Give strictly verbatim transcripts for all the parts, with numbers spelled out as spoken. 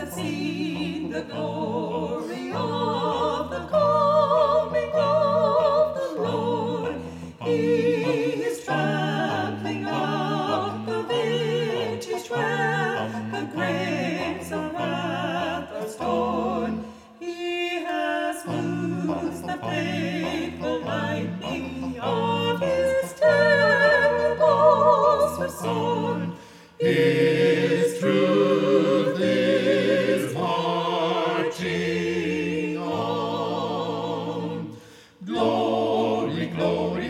have seen the glory of the coming of the Lord. He is trampling out the vintage where the grapes of wrath are stored. He has loosed the fateful lightning of his terrible sword. His truth is marching on. Glory, glory,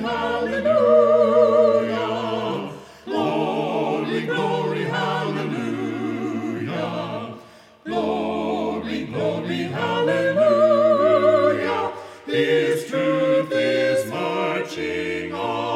hallelujah. Glory, glory, hallelujah. Glory, glory, hallelujah. His truth is marching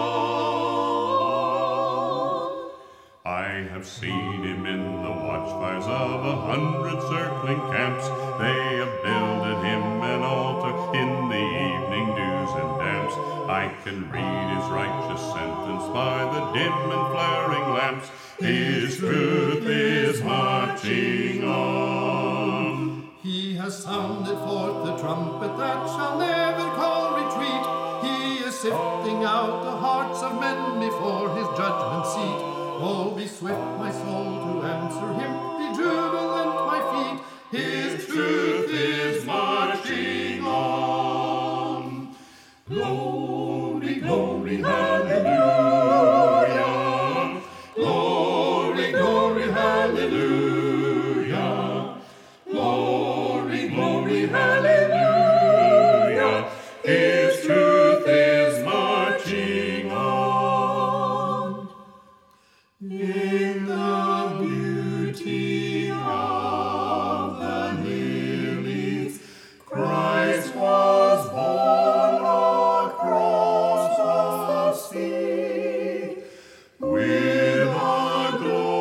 on. I have seen him in the watchfires of a hundred circling camps. They have builded him an altar in the evening dews and damps. I can read his righteous sentence by the dim and flaring lamps. His truth is marching on. He has sounded forth the trumpet that shall never call retreat. He is sifting out the hearts of men before his judgment seat. Oh, be swift, my soul, to answer him. Be jubilant, my feet. His truth is marching on. Glory, glory, hallelujah. Glory, glory, hallelujah. Glory, glory, hallelujah. His truth is marching on. In the beauty of the lilies, Christ was born across the sea, with a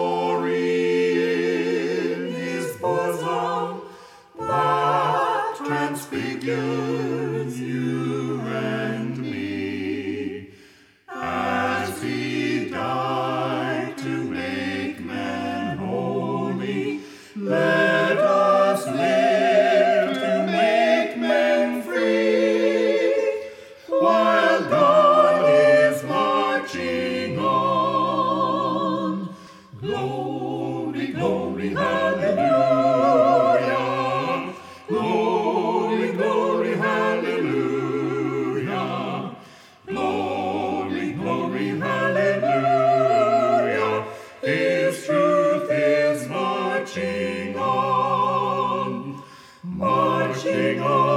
glory in his bosom that transfigures you and me, as he died to make man holy. Let us live to make men free, while God is marching on. Glory, glory, hallelujah. Glory, glory, hallelujah. Glory, glory, hallelujah. His truth is marching on, marching on.